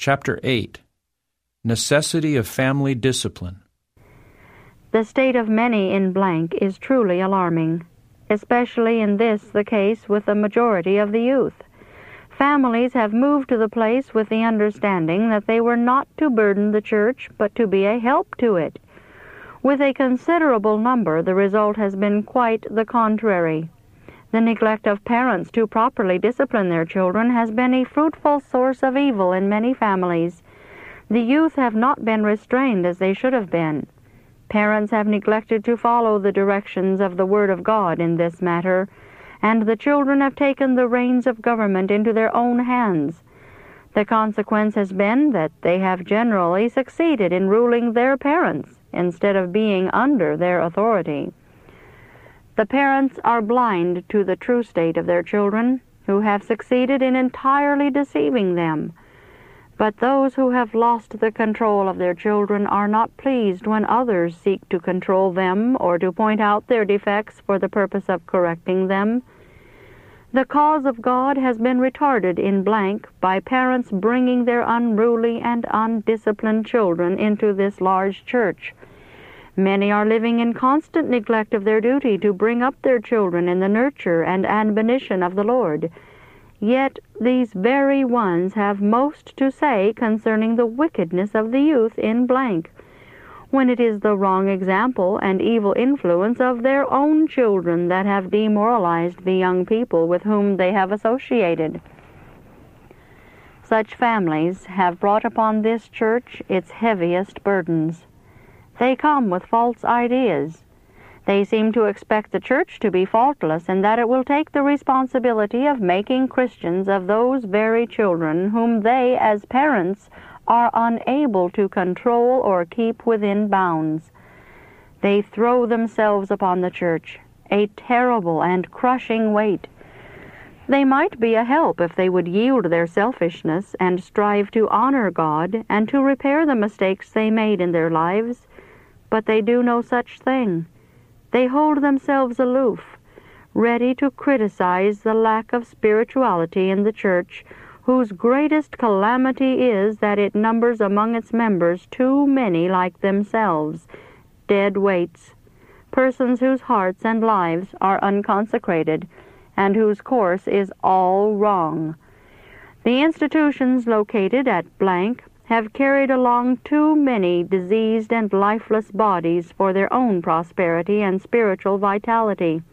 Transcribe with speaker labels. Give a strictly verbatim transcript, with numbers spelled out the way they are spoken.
Speaker 1: Chapter eight. Necessity of Family Discipline.
Speaker 2: The state of many in blank is truly alarming, especially in this the case with the majority of the youth. Families have moved to the place with the understanding that they were not to burden the church, but to be a help to it. With a considerable number, the result has been quite the contrary. The neglect of parents to properly discipline their children has been a fruitful source of evil in many families. The youth have not been restrained as they should have been. Parents have neglected to follow the directions of the Word of God in this matter, and the children have taken the reins of government into their own hands. The consequence has been that they have generally succeeded in ruling their parents instead of being under their authority. The parents are blind to the true state of their children, who have succeeded in entirely deceiving them. But those who have lost the control of their children are not pleased when others seek to control them or to point out their defects for the purpose of correcting them. The cause of God has been retarded in blank by parents bringing their unruly and undisciplined children into this large church. Many are living in constant neglect of their duty to bring up their children in the nurture and admonition of the Lord. Yet these very ones have most to say concerning the wickedness of the youth in blank, when it is the wrong example and evil influence of their own children that have demoralized the young people with whom they have associated. Such families have brought upon this church its heaviest burdens. They come with false ideas. They seem to expect the church to be faultless and that it will take the responsibility of making Christians of those very children whom they, as parents, are unable to control or keep within bounds. They throw themselves upon the church, a terrible and crushing weight. They might be a help if they would yield their selfishness and strive to honor God and to repair the mistakes they made in their lives, but they do no such thing. They hold themselves aloof, ready to criticize the lack of spirituality in the church, whose greatest calamity is that it numbers among its members too many like themselves, dead weights, persons whose hearts and lives are unconsecrated, and whose course is all wrong. The institutions located at blank have carried along too many diseased and lifeless bodies for their own prosperity and spiritual vitality.